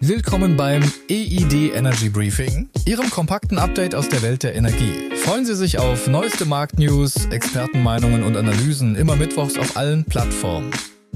Willkommen beim EID Energy Briefing, Ihrem kompakten Update aus der Welt der Energie. Freuen Sie sich auf neueste Marktnews, Expertenmeinungen und Analysen, immer mittwochs auf allen Plattformen.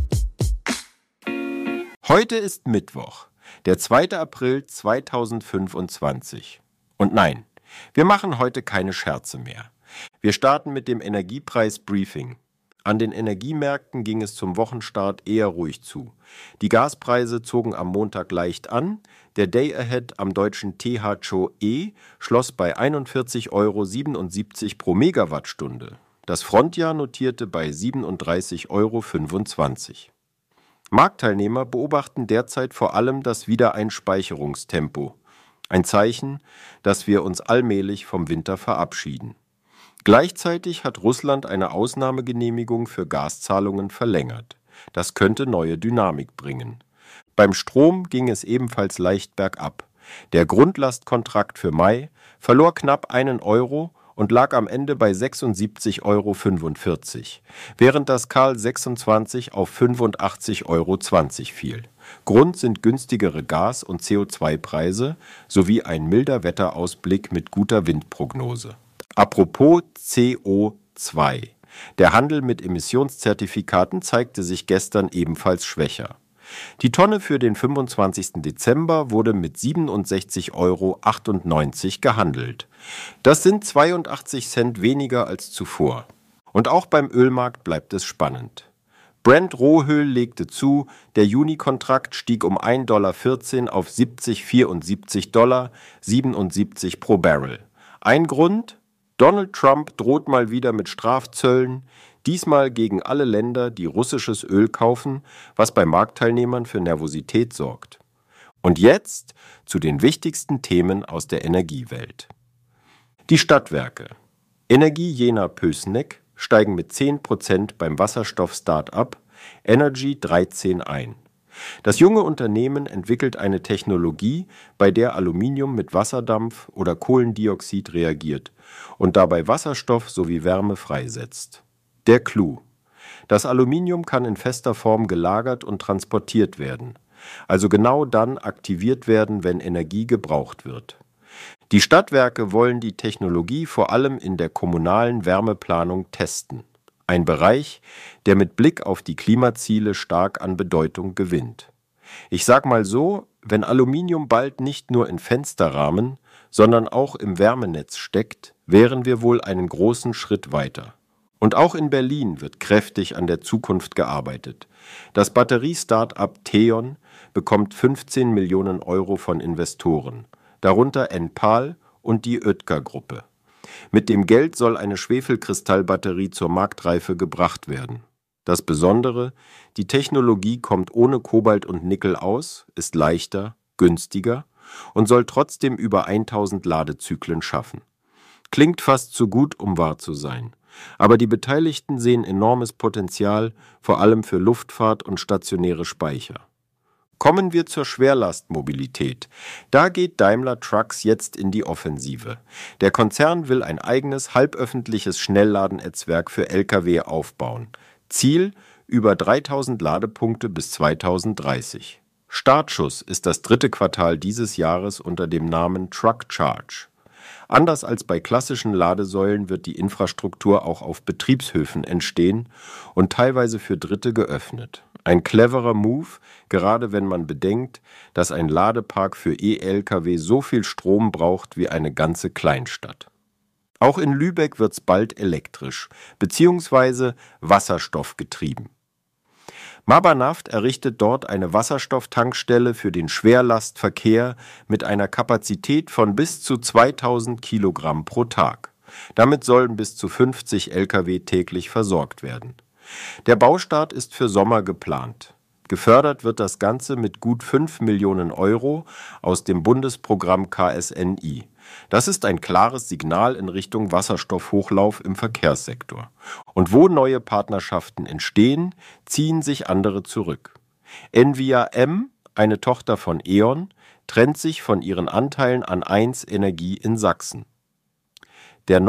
Heute ist Mittwoch, der 2. April 2025. Und nein, wir machen heute keine Scherze mehr. Wir starten mit dem Energiepreis-Briefing. An den Energiemärkten ging es zum Wochenstart eher ruhig zu. Die Gaspreise zogen am Montag leicht an. Der Day-Ahead am deutschen THCHE schloss bei 41,77 € pro Megawattstunde. Das Frontjahr notierte bei 37,25 €. Marktteilnehmer beobachten derzeit vor allem das Wiedereinspeicherungstempo. Ein Zeichen, dass wir uns allmählich vom Winter verabschieden. Gleichzeitig hat Russland eine Ausnahmegenehmigung für Gaszahlungen verlängert. Das könnte neue Dynamik bringen. Beim Strom ging es ebenfalls leicht bergab. Der Grundlastkontrakt für Mai verlor knapp 1 Euro und lag am Ende bei 76,45 €, während das Karl 26 auf 85,20 € fiel. Grund sind günstigere Gas- und CO2-Preise sowie ein milder Wetterausblick mit guter Windprognose. Apropos CO2. Der Handel mit Emissionszertifikaten zeigte sich gestern ebenfalls schwächer. Die Tonne für den 25. Dezember wurde mit 67,98 € gehandelt. Das sind 82 Cent weniger als zuvor. Und auch beim Ölmarkt bleibt es spannend. Brent Rohöl legte zu, der Juni-Kontrakt stieg um 1,14 $ auf 70,74 $ pro Barrel. Ein Grund? Donald Trump droht mal wieder mit Strafzöllen, diesmal gegen alle Länder, die russisches Öl kaufen, was bei Marktteilnehmern für Nervosität sorgt. Und jetzt zu den wichtigsten Themen aus der Energiewelt. Die Stadtwerke. Energie Jena-Pößneck steigen mit 10% beim Wasserstoff-Start-up Energy 13 ein. Das junge Unternehmen entwickelt eine Technologie, bei der Aluminium mit Wasserdampf oder Kohlendioxid reagiert und dabei Wasserstoff sowie Wärme freisetzt. Der Clou: Das Aluminium kann in fester Form gelagert und transportiert werden, also genau dann aktiviert werden, wenn Energie gebraucht wird. Die Stadtwerke wollen die Technologie vor allem in der kommunalen Wärmeplanung testen. Ein Bereich, der mit Blick auf die Klimaziele stark an Bedeutung gewinnt. Ich sag mal so, wenn Aluminium bald nicht nur in Fensterrahmen, sondern auch im Wärmenetz steckt, wären wir wohl einen großen Schritt weiter. Und auch in Berlin wird kräftig an der Zukunft gearbeitet. Das Batterie-Start-up Theon bekommt 15 Millionen € von Investoren, darunter Enpal und die Oetker-Gruppe. Mit dem Geld soll eine Schwefelkristallbatterie zur Marktreife gebracht werden. Das Besondere: Die Technologie kommt ohne Kobalt und Nickel aus, ist leichter, günstiger und soll trotzdem über 1000 Ladezyklen schaffen. Klingt fast zu gut, um wahr zu sein. Aber die Beteiligten sehen enormes Potenzial, vor allem für Luftfahrt und stationäre Speicher. Kommen wir zur Schwerlastmobilität. Da geht Daimler Trucks jetzt in die Offensive. Der Konzern will ein eigenes halböffentliches Schnellladenetzwerk für Lkw aufbauen. Ziel: über 3000 Ladepunkte bis 2030. Startschuss ist das 3. Quartal dieses Jahres unter dem Namen Truck Charge. Anders als bei klassischen Ladesäulen wird die Infrastruktur auch auf Betriebshöfen entstehen und teilweise für Dritte geöffnet. Ein cleverer Move, gerade wenn man bedenkt, dass ein Ladepark für E-Lkw so viel Strom braucht wie eine ganze Kleinstadt. Auch in Lübeck wird's bald elektrisch bzw. wasserstoffgetrieben. Mabanaft errichtet dort eine Wasserstofftankstelle für den Schwerlastverkehr mit einer Kapazität von bis zu 2000 Kilogramm pro Tag. Damit sollen bis zu 50 Lkw täglich versorgt werden. Der Baustart ist für Sommer geplant. Gefördert wird das Ganze mit gut 5 Millionen € aus dem Bundesprogramm KSNI. Das ist ein klares Signal in Richtung Wasserstoffhochlauf im Verkehrssektor. Und wo neue Partnerschaften entstehen, ziehen sich andere zurück. Envia M, eine Tochter von E.ON, trennt sich von ihren Anteilen an 1 Energie in Sachsen. Der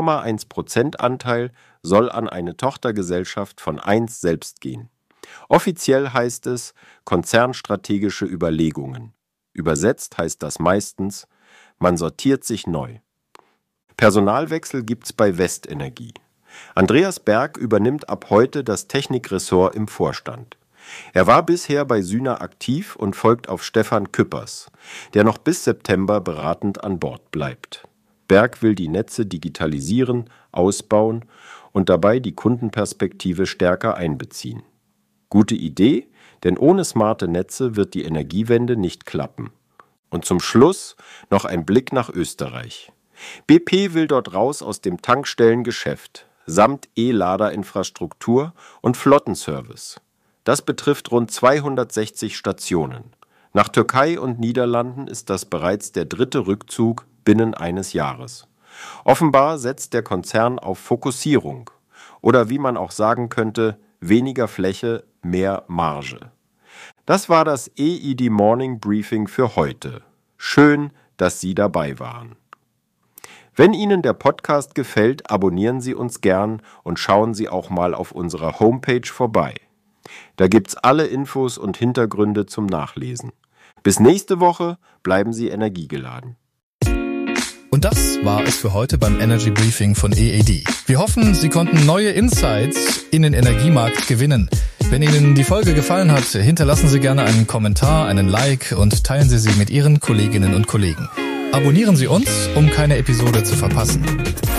9,1% Anteil soll an eine Tochtergesellschaft von 1 selbst gehen. Offiziell heißt es Konzernstrategische Überlegungen. Übersetzt heißt das meistens, man sortiert sich neu. Personalwechsel gibt's bei Westenergie. Andreas Berg übernimmt ab heute das Technikressort im Vorstand. Er war bisher bei Syna aktiv und folgt auf Stefan Küppers, der noch bis September beratend an Bord bleibt. Berg will die Netze digitalisieren, ausbauen und dabei die Kundenperspektive stärker einbeziehen. Gute Idee, denn ohne smarte Netze wird die Energiewende nicht klappen. Und zum Schluss noch ein Blick nach Österreich. BP will dort raus aus dem Tankstellengeschäft, samt E-Laderinfrastruktur und Flottenservice. Das betrifft rund 260 Stationen. Nach Türkei und Niederlanden ist das bereits der 3. Rückzug binnen eines Jahres. Offenbar setzt der Konzern auf Fokussierung oder wie man auch sagen könnte, weniger Fläche, mehr Marge. Das war das EID Morning Briefing für heute. Schön, dass Sie dabei waren. Wenn Ihnen der Podcast gefällt, abonnieren Sie uns gern und schauen Sie auch mal auf unserer Homepage vorbei. Da gibt's alle Infos und Hintergründe zum Nachlesen. Bis nächste Woche, bleiben Sie energiegeladen. Und das war es für heute beim Energy Briefing von EAD. Wir hoffen, Sie konnten neue Insights in den Energiemarkt gewinnen. Wenn Ihnen die Folge gefallen hat, hinterlassen Sie gerne einen Kommentar, einen Like und teilen Sie sie mit Ihren Kolleginnen und Kollegen. Abonnieren Sie uns, um keine Episode zu verpassen.